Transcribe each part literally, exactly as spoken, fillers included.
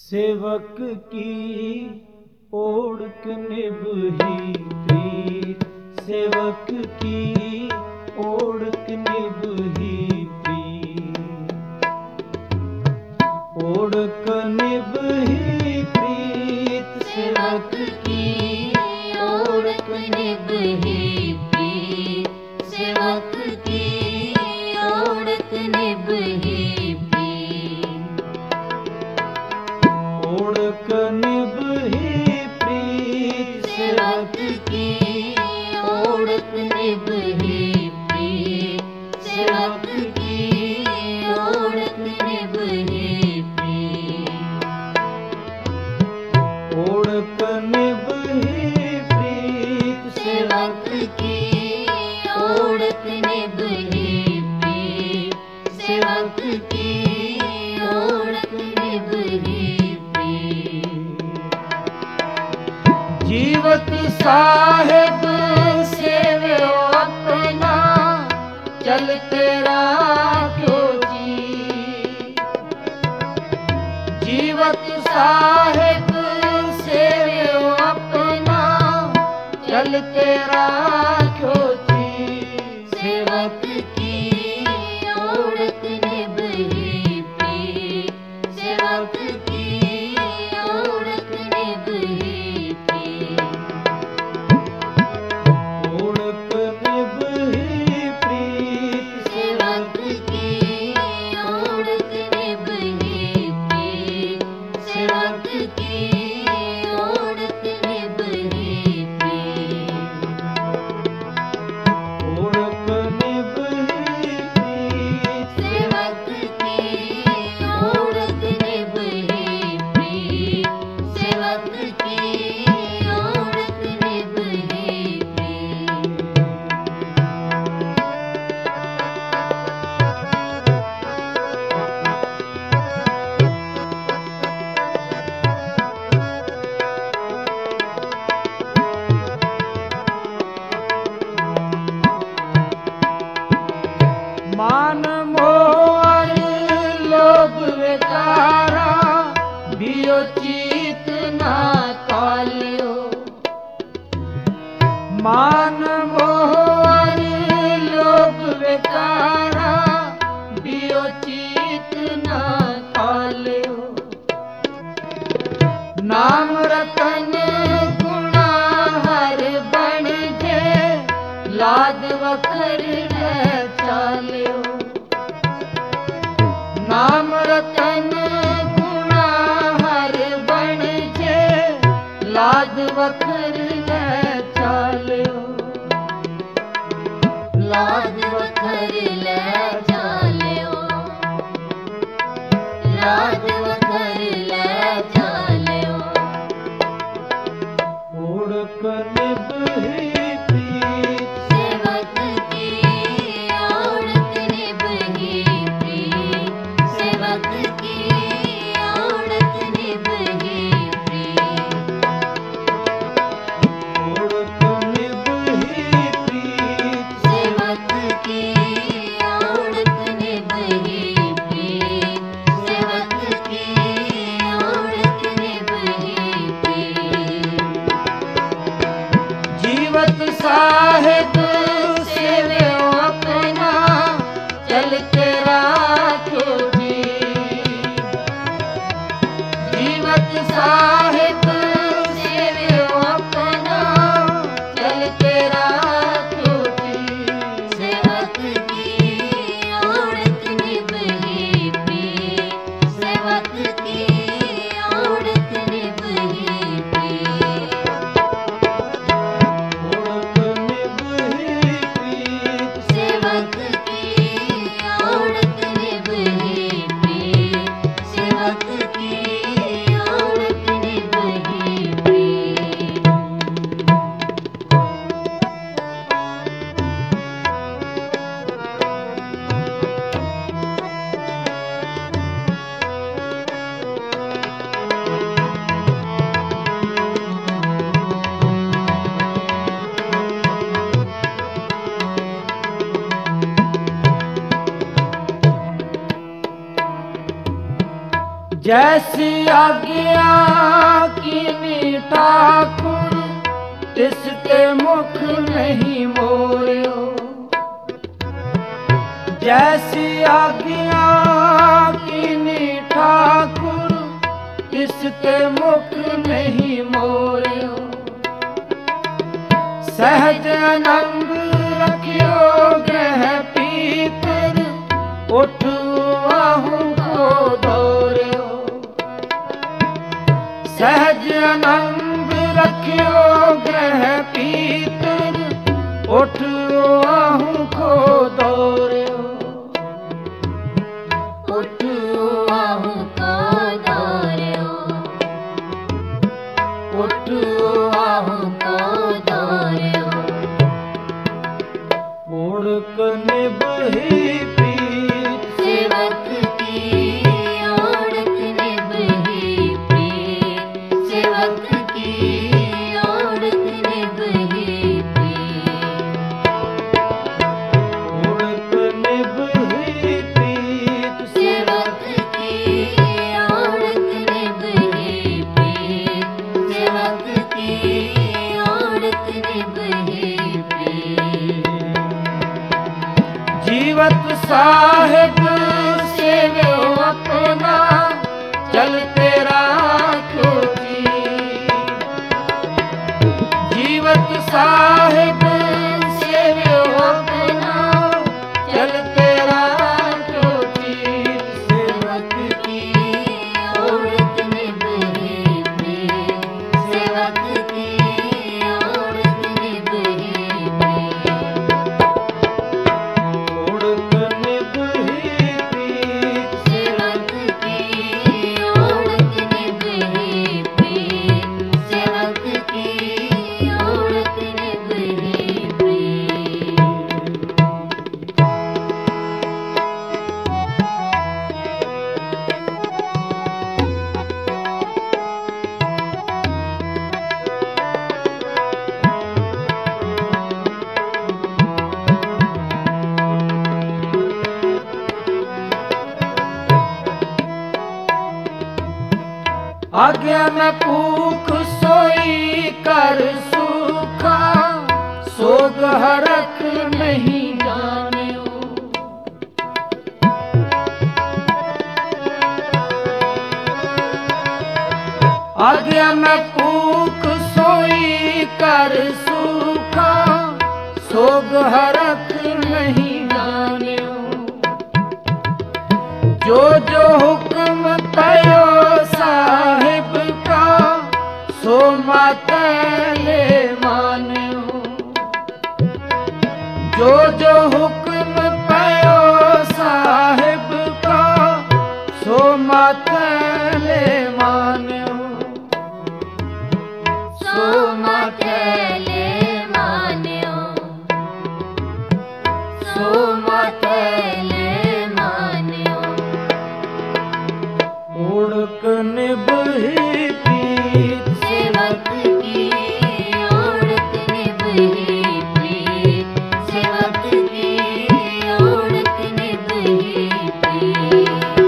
सेवक की ओढ़ निभही प्रीत, सेवक की ओढ़ निभही प्रीत, ओढ़ निभही प्रीत, सेवक की ओढ़ निभही प्रीत, सेवक की ओढ़ निभही प्रीत, ओढ़ निभही प्रीत, सेवक की ओढ़ निभही प्रीत, सेवक की ओढ़ निभही प्रीत, ओढ़ निभही प्रीत, सेवक की ओढ़ निभही प्रीत, सेवक की ओढ़ निभही प्रीत, जीवत साहेब सेव्यो अपना चल तेरा क्यों जी, जीवत साहेब सेव्यो अपना चल तेरा क्यों जी, सेवक की ओढ़ निभही प्रीत, सेवक की ओढ़ निभही प्रीत, ओढ़ निभही प्रीत, सेवक की ओढ़ निभही प्रीत, सेवक की ओढ़ निभही प्रीत, ओढ़ निभही प्रीत, सेवक की ओढ़ निभही प्रीत, सेवक की ओढ़ निभही प्रीत, मान मोह लोभ विकारा बियो चित ना कालियो, मान मोह लोभ विकारा बियो चित ना कालियो, नाम रतन गुणा हर बन जे लाद वकर न चालियो, जैसी आज्ञा कीनी ठाकुर तिसके मुख नहीं मोयो। जैसी आज्ञा कीनी ठाकुर तिसके मुख नहीं मोयो। सहज आनंद रखियो ग्रह पीतर उठवाहू को दौड़ो। सहज आनंद रखियो ग्रह पीतर उठवाहू को दौड़ो। उठवाहू को दौड़ो। उठवाहू को दौड़ो। ओढ़क निभही प्रीत सेवक की ओढ़क निभही प्रीत। सेवक की ओढ़क निभही प्रीत। ओढ़क निभही प्रीत सेवक की ओढ़क निभही प्रीत। सेवक की ओढ़क निभही प्रीत। जीवत साहिब सेवो अपना चल तेरा क्यों जी। जीवत साहिब सेवो अपना चल तेरा क्यों जी। सेवक की ओढ़क निभही प्रीत। सेवक की ओढ़क निभही प्रीत। ओढ़क निभही प्रीत सेवक की ओढ़क निभही प्रीत। सेवक की ओढ़क निभही प्रीत। आज्ञा में भूख सोई कर सूखा सोग हरख नहीं जानियो। आज्ञा में भूख सोई कर सूखा सोग हरख नहीं जानियो। जो जो हुक्म पयो साहिब का सो मातले मान्यो। जो जो हुक्म पयो साहिब का सो मातले मान्यो। सो मातले मान्यो। सो मातले मान्यो। ओढ़क निभही प्रीत सेवक की ओढ़क निभही प्रीत। सेवक की ओढ़क निभही प्रीत।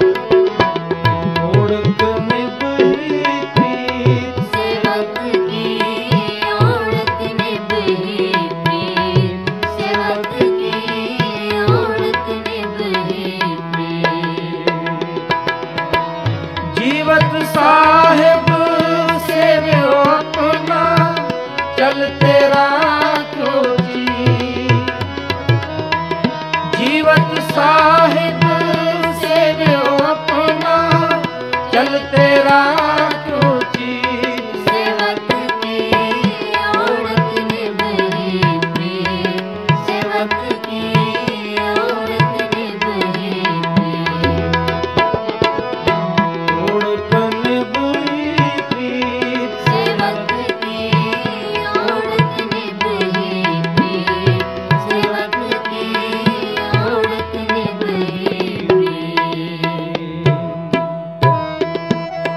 ओढ़क निभही प्रीत सेवक की ओढ़क निभही प्रीत। सेवक की ओढ़क निभही प्रीत। जीवत साहिब सेवो अपना चल तेरा क्यों जी। जीवत साहिब सेवो अपना चल तेरा क्यों जी। सेवक की ओढ़क निभही प्रीत। सेवक की ओढ़क निभही प्रीत। ओढ़क निभही प्रीत सेवक की ओढ़क निभही प्रीत। सेवक की ओढ़क निभही प्रीत।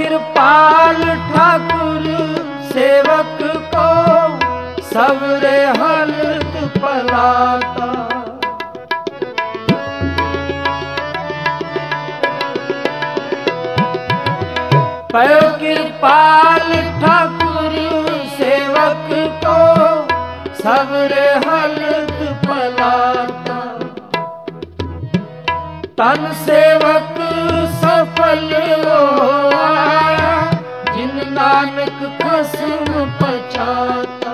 कृपाल ठाकुर सेवक को सबरे हलत पलाता। पयो कृपाल ठाकुर सेवक को सबरे हलत पलाता। तन सेवक सफल होया जिन नानक खसम पछाता।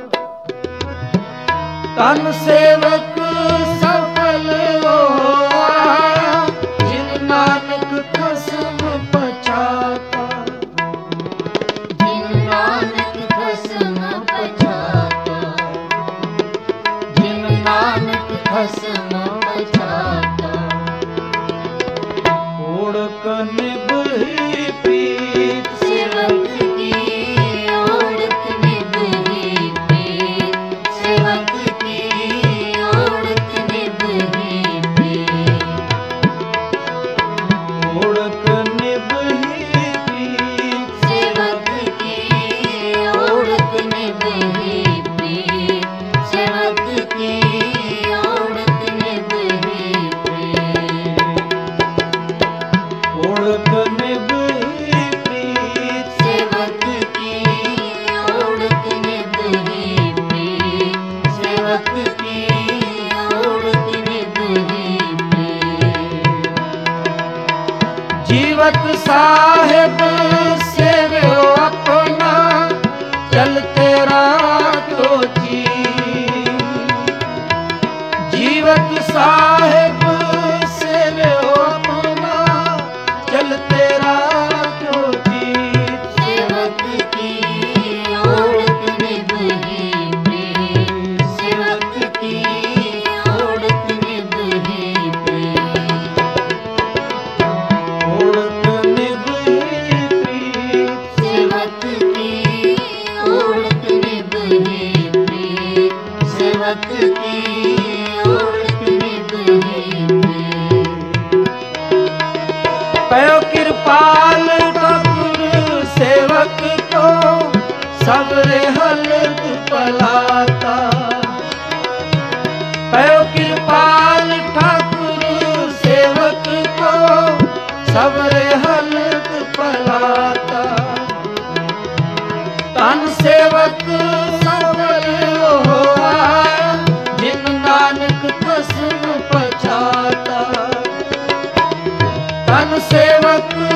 तन सेवक सफल होया जिन नानक खसम पछाता। जिन नानक खसम पछाता। जिन नानक खसम पछाता। ओढ़क निभही प्रीत सेवक की ओढ़क निभही प्रीत। सेवक की ओढ़क निभही प्रीत। ओढ़क निभही प्रीत सेवक की ओढ़क निभही प्रीत। सेवक की ओढ़क निभही प्रीत। ओढ़क निभही प्रीत सेवक की ओढ़क निभही प्रीत। सेवक की ओढ़क निभही प्रीत। जीवत साहेब सेव्यो अपना चलते राखो जी। जीवत साहेब सेव्यो अपना चलते राखो जी। सेवक की ओढ़क निभही प्रीत। सेवक की ओढ़क निभही प्रीत। ओढ़क निभही प्रीत सेवक की ओढ़क निभही प्रीत। सेवक की ओढ़क निभही प्रीत। पयो कृपाल ठाकुर सेवक को सबरे हलत पलाता। पयो कृपाल ठाकुर सेवक को सबरे हलत पलाता। तन सेवक सबल होआ जिन नानक खसम पछाता। तन सेवक